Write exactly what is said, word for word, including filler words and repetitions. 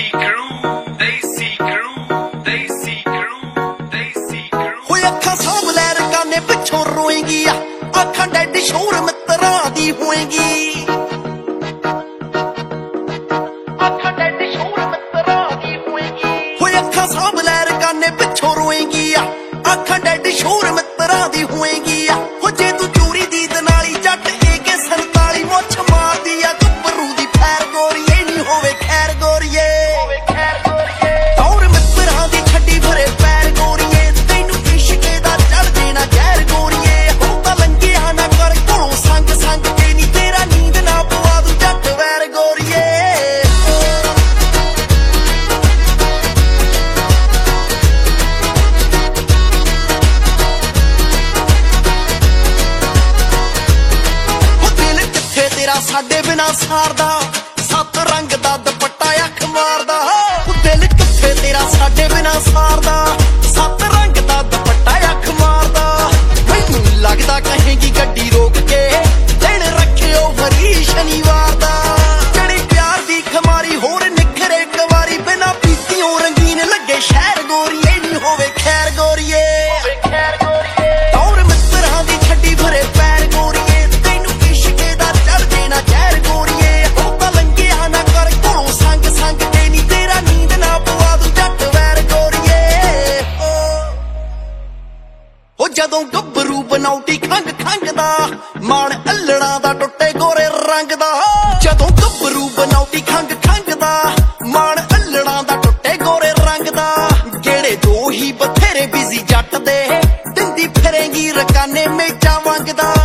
crew, Desi crew, Desi crew, Desi crew. ਹੋਏ ਅੱਖਾਂ ਸਾਂਭ ਲੈ ਰਕਾਨੇ ਪਿੱਛੋਂ ਰੋਏਂਗੀ ਆ ਅੱਖਾਂ ਡੈਡ ਸ਼ੋਰ ਮਿੱਤਰਾਂ ਦੀ ਹੋਏਂਗੀ ਅੱਖਾਂ ਡੈਡ ਸ਼ੋਰ ਮਿੱਤਰਾਂ ਦੀ ਹੋਏਂਗੀ ਹੋਏ ਅੱਖਾਂ ਸਾਂਭ ਲੈ ਰਕਾਨੇ ਪਿੱਛੋਂ ਰੋਏਂਗੀ ਆ ਅੱਖਾਂ ਡੈਡ ਸ਼ੋਰ ਮਿੱਤਰਾਂ ਦੀ ਹੋਏਂਗੀ ਆ ਹੋ ਜੇ ਤੂੰ ਚੋਰੀ ਦੀ ਦਨਾਲੀ ਜੱਟ ਏ ਕੇ ਸੰਤਾਲੀ ਮੁੱਛ ਮਾਰਦੀ ਆ ਗੱਭਰੂ ਦੀ ਫੈਰ ਗੋਰੀਏ ਨਹੀਂ ਹੋਵੇ ਖੈਰ ਗੋਰੀਏ ਹੋਵੇ ਖੈਰ ਗੋਰੀਏ ਤੌਰ ਮਿੱਤਰਾਂ ਦੀ ਛੱਡੀ ਭਰੇ ਪੈਰ ਗੋਰੀਏ ਤੈਨੂੰ ਇਸ਼ਕੇ ਦਾ ਚੜ ਦੇਣਾ ਜ਼ਹਿਰ ਗੋਰੀਏ ਹੁਣ ਤਾਂ ਲੰਘਿਆ ਨਾ ਕਰ ਘਰੋਂ ਸੰਗ ਸੰਗ ਕੇ ਨੀ ਤੇਰਾ ਨੀਂਦ ਨਾ ਪਵਾ ਦੂੰ ਜੱਟ ਵੈਰ ਗੋਰੀਏ ਸਾਡੇ ਬਿਨਾ ਸਾਰਦਾ ਸੱਤ ਰੰਗ ਦਾ ਦੁਪੱਟਾ ਅੱਖ ਮਾਰਦਾ ਉਹ ਦਿਲ ਕਿੱਥੇ ਤੇਰਾ ਸਾਡੇ ਬਿਨਾ ਸਾਰਦਾ ਸੱਤ ਰੰਗ ਦਾ ਦੁਪੱਟਾ ਅੱਖ ਮਾਰਦਾ ਮੈਨੂੰ ਲੱਗਦਾ ਕਹੇਗੀ ਗੱਡੀ ਰੋਕ ਕੇ ਦਿਨ ਰੱਖਿਓ ਹਰੀ ਸ਼ਨੀਵਾਰ ਦਾ ਜਿਹੜੀ ਪਿਆਰ ਦੀ ਖਮਾਰੀ ਹੋਰ ਨਿਖਰੇ ਕਵਾਰੀ ਬਿਨਾ ਪੀਤੀਓਂ ਰੰਗੀਨ ਲੱਗੇ ਸ਼ਹਿਰ ਗੋਰੀਏ ਨਹੀਂ ਹੋਵੇ ਖੈਰ ਗੋਰੀਏ ਹੋਵੇ ਖੈਰ ਗੋਰੀਏ ਤੌਰ ਮਿੱਤਰਾਂ ਦੀ ਛੱਡੀ ਭਰੇ ਪੈਰ ਗੋਰੀਏ ਜ਼ਹਿਰ ਗੋਰੀਏ ਹੁਣ ਤਾਂ ਲੰਘਿਆ ਨਾ ਕਰ ਘਰੋਂ ਸੰਗ ਸੰਗ ਕੇ ਨੀ ਤੇਰਾ ਨੀਂਦ ਨਾ ਪਵਾ ਦੂੰ ਜੱਟ ਵੈਰ ਗੋਰੀਏ ਉਹ ਜਦੋਂ ਗੱਭਰੂ ਬਨੌਟੀ ਖੰਗ ਖੰਗ ਦਾ ਮਾਣ ਅੱਲੜਾਂ ਦਾ ਟੁੱਟੇ ਗੋਰੇ ਰੰਗ ਦਾ ਜਦੋਂ ਗੱਭਰੂ ਬਨੌਟੀ ਖੰਗ ਖੰਗ ਦਾ ਮਾਣ ਅੱਲੜਾਂ ਦਾ ਟੁੱਟੇ ਗੋਰੇ ਰੰਗ ਦਾ ਜਿਹੜੇ ਦੋ ਹੀ ਬਥੇਰੇ ਬਿਜ਼ੀ ਜੱਟ ਦੇ ਦਿੰਦੀ ਫਿਰੇਂਗੀ ਰਕਾਨੇ ਮੇਚਾਂ ਵੰਗਦਾ